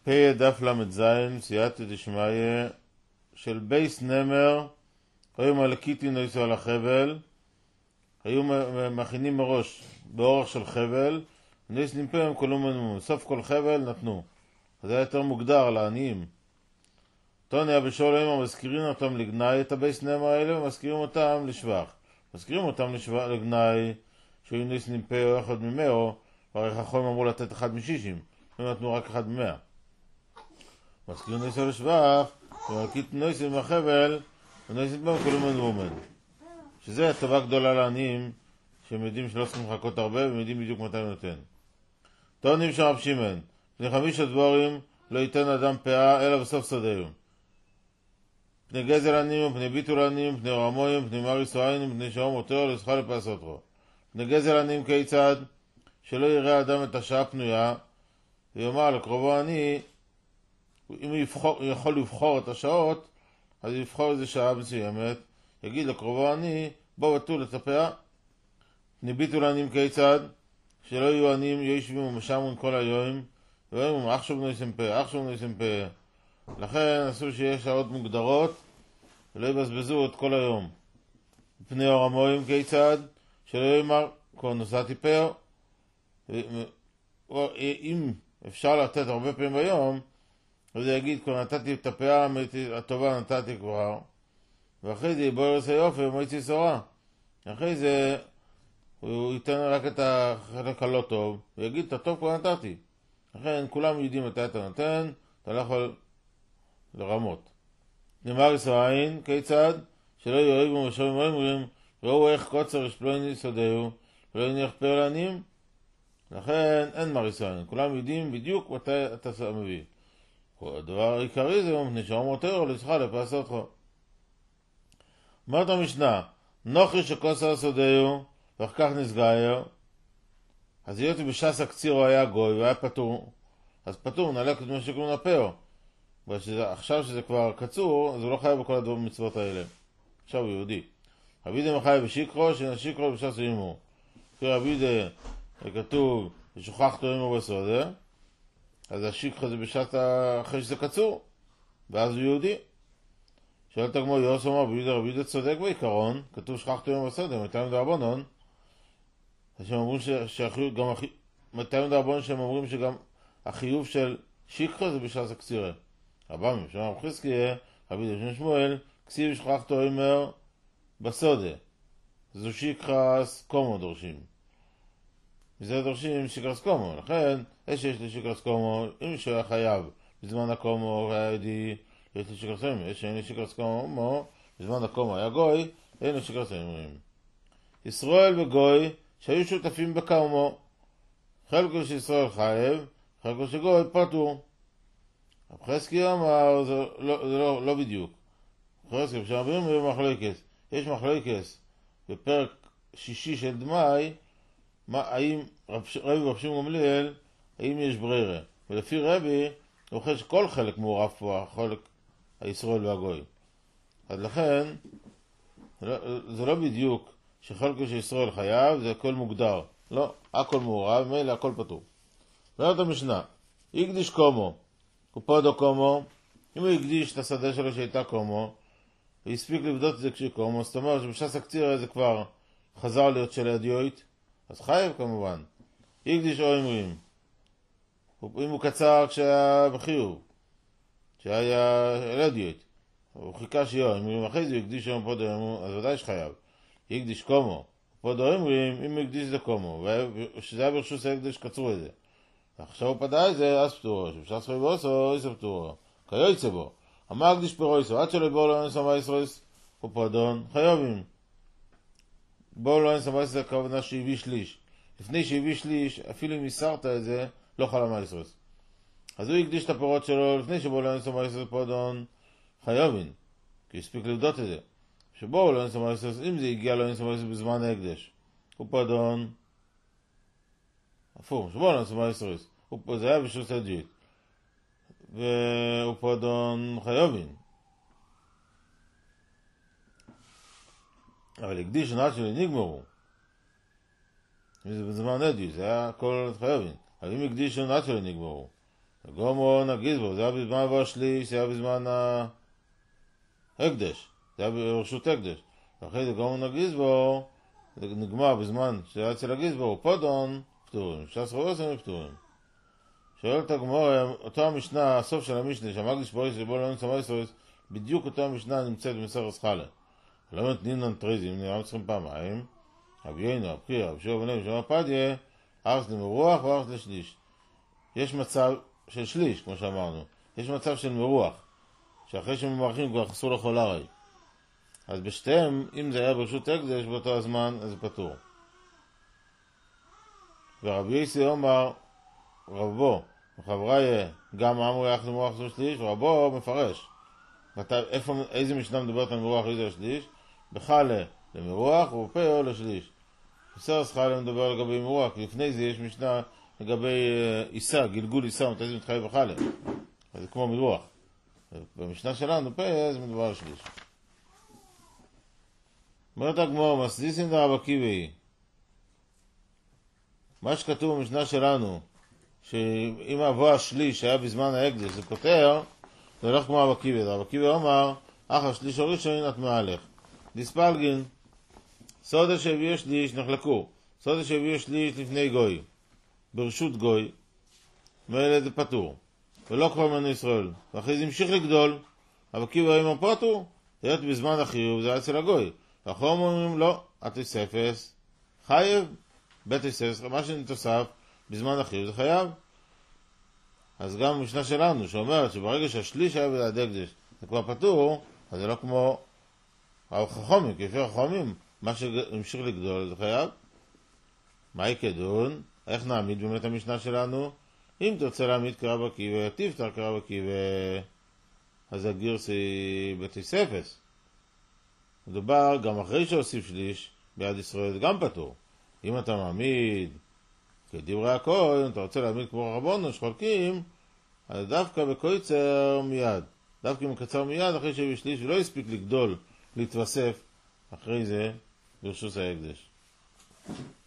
פ' דף ל"ז, סייעתא דשמיא של בייס נמר. היו מלקיטין נויסו על החבל, היו מכינים מראש באורך של חבל, נויס נימפם כלום מנמום, סוף כל חבל נתנו. אז זה היה יותר מוגדר לעניים. תוניה בשול אימא מזכירים אותם לגנאי את הבייס נמר האלה, ומזכירים אותם לשבח. מזכירים אותם לגנאי שהיו נויס נימפה או אחד ממאו, והרי חכמים אמרו לתת אחד משישים, הם נתנו רק אחד ממאה. מזכירים נויסו לשבח, ומלקיט נויסים מהחבל, ונויסים בהם כלום מנומן. שזה הטובה גדולה לעניים, שהם יודעים שלא צריכים לחכות הרבה, והם יודעים בדיוק מתי הם נותן. טוענים של רב שמעון, פני 5 דבורים לא ייתן אדם פאה, אלא בסוף שדהו. פני גזל עניים, פני ביטול עניים, פני רמויים, פני מריס עין, פני שעום אותו, לא יזכה לפעשות רו. פני גזל עניים כיצד, שלא יראה אדם את השעה פנויה, ויאמר לקרובו עני, אם הוא יכול לבחור את השעות, אז הוא יבחור איזה שעה מסוימת, יגיד לקרובו עני, בוא בטול את הפאה. פני ביטול עניים כיצד, שלא יהיו עניים, ישבים ומשמון כל היום, ואומרים, אך שוב נויסם פה, אך שוב נויסם פה. לכן אסור שיהיה שעות מוגדרות, ולא יבזבזו את כל היום. פני אורמויים כיצד, שלא יאמר, כבר נוסעתי פה, אם אפשר לתת הרבה פעמים ביום, אז יגיד, כבר נתתי את הפאה, הטובה נתתי כבר, ואחרי זה יבוא ירס היופי ומועצי סורה. אחרי זה הוא ייתן רק את החלק הלא טוב, ויגיד, את הטוב כבר נתתי. לכן כולם יודעים מתי אתה נותן, אתה לא יכול לרמות. נמריס עין, כיצד? שלא יאהבו ומשאבים אומרים, ראו איך קוצר ישפלוני סודהו, ולא יניח פר לעניים. לכן אין מריס עין, כולם יודעים בדיוק מתי אתה מביא. הדבר העיקרי זה מפני שאומר אותו, לא צריכה לפעשות לך. אומרת המשנה, נוכרי שקוצר סודהו, ואחר כך נסגר, אז היות בש"ס הקצירו היה גוי והיה פטור, אז פטור נעלה כתוב שקוראים לפאו. עכשיו שזה כבר קצור, אז הוא לא חייב בכל הדברים במצוות האלה. עכשיו הוא יהודי. רבי דה מחייב בשיקרו, שאין השיקרו בש"ס אימו. כי רבי דה כתוב, ששוכחתו אימו בסודה, אז השיקרו זה בשעת אחרי שזה קצור, ואז הוא יהודי. שואלת הגמור יוס אומר, רבי דה צודק בעיקרון, כתוב שכחתו אימו בסודה, מתי מדרבנון, אז שהם אומרים מתי מדרבנון שהם אומרים שגם החיוב של שיקרו זה בשעת הקצירה. רבם, שמע חזקיה, רבי דה שמואל, כסיב שכחתו אימר בסודה. זו שיקרס קומו דורשים. וזה דורשים שיקרס קומו. לכן, יש לי שיקרס קומו, אם שהוא היה חייב בזמן הקומו היה ידי, יש לי שיקרס אימר. יש שאין לי שיקרס קומו, בזמן הקומו היה גוי, אין לי שיקרס אימרים. ישראל וגוי שהיו שותפים בקומו. חלקו שישראל חייב, חלקו שגוי פטור. חזקיה אמר, זה לא בדיוק. חזקיה, כשאומרים במחלוקת, יש מחלוקת בפרק 6 של דמאי, האם רבי שמעון גמליאל, האם יש ברירה. ולפי רבי, הוא חושב שכל חלק מעורב פה, החלק הישראל והגוי. אז לכן, זה לא בדיוק שחלקו שישראל חייב, זה הכל מוגדר. לא, הכל מעורב, מילא הכל פטור. ואומרת המשנה, יקדיש קומו, ופודו קומו, אם הוא יקדיש את השדה שלו שהייתה קומו, והספיק לבדות את זה כשקומו, זאת אומרת שבש"ס הקציר זה כבר חזר להיות של הדיוט, אז חייב כמובן. יקדיש או אמרים, אם הוא קצר כשהיה בחיוב, כשהיה הדיוט, הוא חיכה שיום, אם אחרי זה יקדיש או פודו אמרים, אז ודאי שחייב. יקדיש קומו, ופודו אמרים, אם הוא יקדיש זה קומו, ושזה היה ברשוס היקדיש קצרו את זה. עכשיו הוא פדע את זה, אז פטורו, שבש"ס חייב עושו, איזה פטורו, כיוצא בו. אמר הקדיש פרויסו, עד שלא בואו לא נסמה ישרויס, ופדון, חייבים. בואו לא נסמה ישרויס, הכוונה שהביא שליש. לפני שהביא שליש, אפילו אם יסרת את זה, לא חלמה ישרויס. אז הוא יקדיש את הפירות שלו, לפני שבואו לא נסמה ישרויס, ופדון, חייבים. כי הספיק לבדות את זה. שבואו לא נסמה ישרויס, אם זה הגיע לא נסמה ישרויס בזמן ההקדש. ופדון, הפוך, שבואו לא נסמה ישרויס. זה היה בשוס הדיוט. ופודון חייבים. אבל הקדיש ענת שלי נגמרו. זה בזמן הדיוט, זה היה כל חייבים. אבל אם הקדיש ענת שלי נגמרו, גומו נגיד בו, זה היה בזמן הבוא השליש, זה היה בזמן ההקדש, זה היה ברשות הקדש. ואחרי זה גומו נגיד בו, זה נגמר בזמן שהיה אצל הגזבור, פודון, פטורים. ש"ס רואסים פטורים. שואלת הגמרא, אותו המשנה, הסוף של המשנה, שהמקדיש בויס שבו לא נצא מייסרוס, בדיוק אותו המשנה נמצאת במסכת חלה. לא נתנינן טריזים, נראה צריכים פעמיים. רבי יינו, רבי חייא, רבי שמעון בן לוי, שמעון פדיה, ארץ למרוח וארץ לשליש. יש מצב של שליש, כמו שאמרנו. יש מצב של מרוח, שאחרי שממרחים כבר אסור לאכול הרי. אז בשתיהם, אם זה היה ברשות הקדש באותו הזמן, אז זה פטור. ורבי יוסי אומר, רבו, וחברי גם אמרו יחד למרוח זו שליש, ורבו מפרש. איזה משנה מדברת על מרוח איזה שליש? בחלה למרוח ובפה לשליש. בסרס חלה מדבר לגבי מרוח, לפני זה יש משנה לגבי עיסה, גלגול עיסה, מתי זה מתחייב בחלה. אז זה כמו מרוח. במשנה שלנו, פה זה מדבר על שליש. אומרת הגמרא, מסדיסין דרבא קיבי. מה שכתוב במשנה שלנו, שאם אבוא השליש היה בזמן ההקדש, זה פותר, זה הולך כמו רבא קיבי. רבא קיבי אומר, אחר שליש או ראשון את מהלך. דיספלגין, סודה שהביאו שליש נחלקו. סודה שהביאו שליש לפני גוי, ברשות גוי, ואלה זה פטור. ולא כבר מנו ישראל. ואחרי זה המשיך לגדול, רבא קיבי אומר פטור, זה בזמן החיוב, זה היה אצל הגוי. ואחר אומרים לא, התוספס חייב, בתוספס, מה שנתוסף בזמן החיוב זה חייב. אז גם במשנה שלנו שאומרת שברגע שהשליש היה ביד הקדש זה כבר פטור, אז זה לא כמו החכמים, כפי החכמים, מה שהמשיך לגדול זה חייב. מהי כדון? איך נעמיד באמת המשנה שלנו? אם תרצה להעמיד כרבא קיבי, תפתח כרבא קיבי, אז הגרסי בתוספס. מדובר גם אחרי שהוסיף שליש ביד ישראל זה גם פטור. אם אתה מעמיד כדברי הכהן, אתה רוצה להעמיד כמו רבנו שחולקים, אז דווקא בקויצר מיד, דווקא מקצר מיד אחרי שהביא שליש ולא הספיק לגדול, להתווסף אחרי זה ברשות ההקדש.